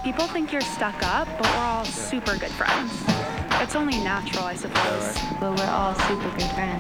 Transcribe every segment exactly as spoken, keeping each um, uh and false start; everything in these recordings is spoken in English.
People think you're stuck up, but we're all super good friends. It's only natural, I suppose. But we're all super good friends.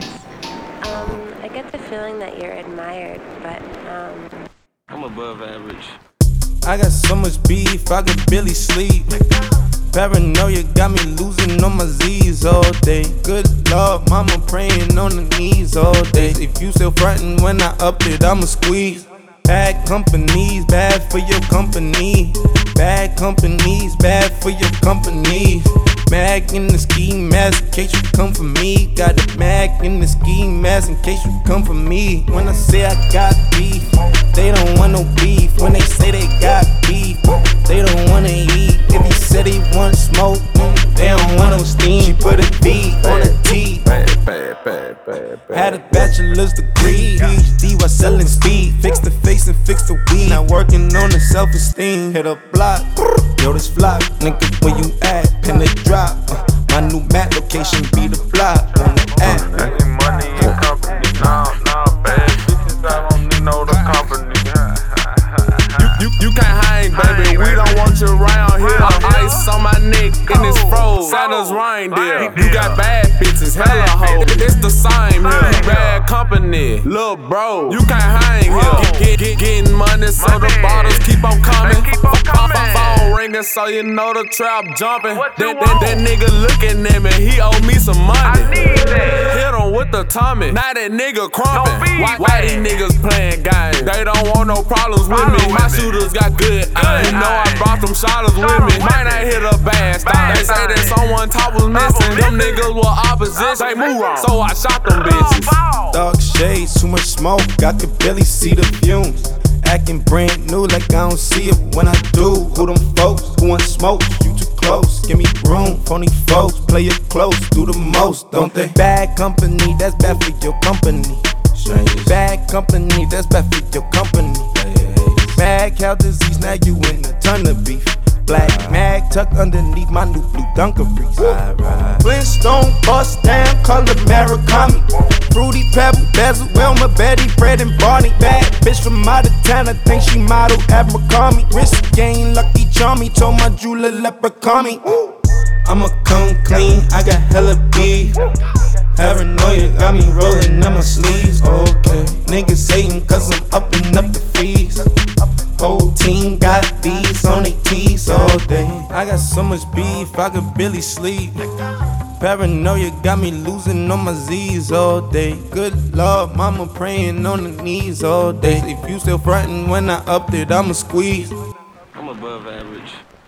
Um, I get the feeling that you're admired, but, um... I'm above average. I got so much beef, I could barely sleep. Paranoia got me losing on my Z's all day. Good Lord, mama praying on the knees all day. If you still frontin' when I up it, I'ma squeeze. Bad companies, bad for your company. Bad companies, bad for your company. Mag in the ski mask in case you come for me. Got a mag in the ski mask in case you come for me. When I say I got beef, they don't want no beef. When they say they got beef, they don't wanna eat. If he said he want smoke, they don't want no steam. She put a B on a T. Bad, bad, bad, bad, bad. Had a bachelor's degree, P H D while selling speed. Fix the face and fix the weed. Now working on the self-esteem. Hit a block, yo this flock. Nigga, where you at? Pin the drop. Uh, my new map location be the block on the app. I need money and company. Nah, nah, bad bitches, I don't need no the company. You, you, you can't hang, baby. We don't want you around here. Ice on my neck in this froze. Santa's reindeer. You got bad bitches, hella hoes. It's the same here. Bad company, lil' bro. You can't hang here. Get, get, get, getting money, so the bottles keep on coming. Phone ringing, so you know the trap jumping. That, that, that nigga looking at me, he owe me some money. Hit him with the Tommy. Now that nigga crumpin'. Why, why these niggas playing games? They don't want no problems with me. My shooters got good aim. You know I brought them shotters with me. Might not hit a bad stop. They say that someone top was missing. Them niggas were opposition. They move wrong, so I shot them bitches. Dark shades, too much smoke, I could barely see the fumes. Acting brand new like I don't see it when I do. Who them folks, who want smoke, you too close. Give me room, phony folks, play it close. Do the most, don't they? Bad company, that's bad for your company. Bad company, that's bad for your company. Mad cow disease, now you in a ton of beef. Black mag tucked underneath my new blue dungarees. Flintstone bust down, color Murakami. Fruity Pebble, Basil, Wilma, Betty, Fred, and Barney. Bad bitch from out of town, I think she model at McCarmy. Wrist game, lucky charmy, told my jeweler leprechaun me. I'ma come clean, I got hella beef. Paranoia got me rolling in my sleeves. Okay, niggas hating cause I'm upping up the fees. Whole team got these on their tees all day. I got so much beef, I could barely sleep. Paranoia got me losing on my Z's all day. Good Lord, mama praying on the knees all day. If you still frontin' when I upped it, I'ma squeeze. I'm above average.